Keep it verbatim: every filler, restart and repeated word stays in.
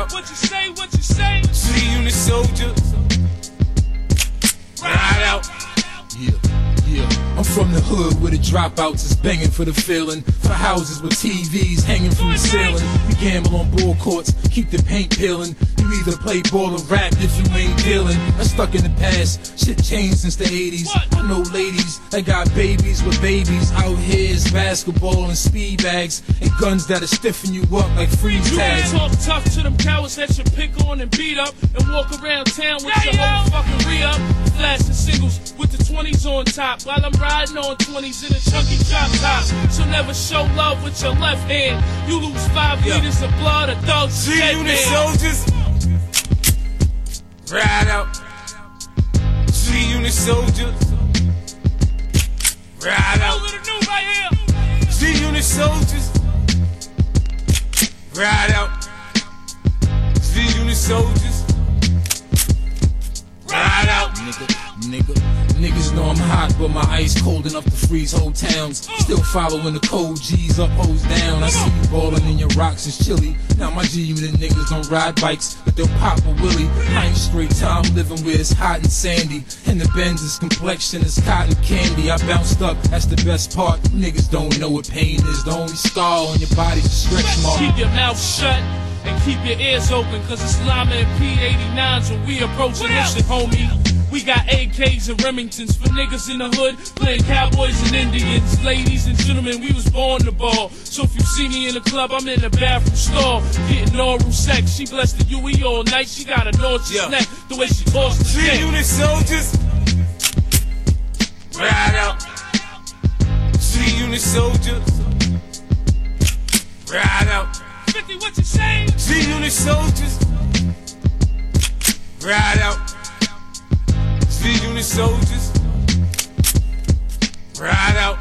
out. What you say, what you say? G-Unit soldier. Ride out. Yeah, yeah. I'm from the hood where the dropouts is banging for the feeling. For houses with T Vs hanging from the ceiling. We gamble on ball courts, keep the paint peeling. You either play ball or rap if you ain't dealing. I'm stuck in the past, shit changed since the eighties. I know ladies that got babies with babies. Out here is basketball and speed bags and guns that'll stiffen you up like freeze You tags. talk tough to them cowards that you pick on and beat up and walk around town with your whole fucking re-up. Flashing singles with the twenties on top while I'm riding on twenties in a chunky drop top. So never show love with your left hand. You lose five Yeah. liters of blood, a thug's dead G-Unit man. soldiers. Ride out. G-Unit soldiers. Ride A out. little new right here. G-Unit soldiers. Ride out. G-Unit soldiers. Ride out. Nigga, nigga, niggas know I'm hot, but my ice cold enough to freeze whole towns. Still following the code, G's up, O's down. I see you ballin' and your rocks is chilly. Now my G-Unit niggas don't ride bikes, but they'll pop a willy. I ain't straight time living where it's hot and sandy. And the Benz's complexion is cotton candy. I bounced up, that's the best part. Niggas don't know what pain is. The only scar on your body's a stretch mark. Keep your mouth shut and keep your ears open, cause it's Llama and P eighty-nines when we approaching this shit, homie. We got A Ks and Remingtons for niggas in the hood playing cowboys and Indians. Ladies and gentlemen, we was born to ball. So if you see me in the club, I'm in the bathroom stall getting oral sex. She blessed the U E all night. She got a nauseous Yeah. neck the way she tossed the dick. G-Unit soldiers. Ride out. G-Unit soldiers. Ride out. fifty, what you say? G-Unit soldiers. Ride out. G-Unit soldiers. Ride out.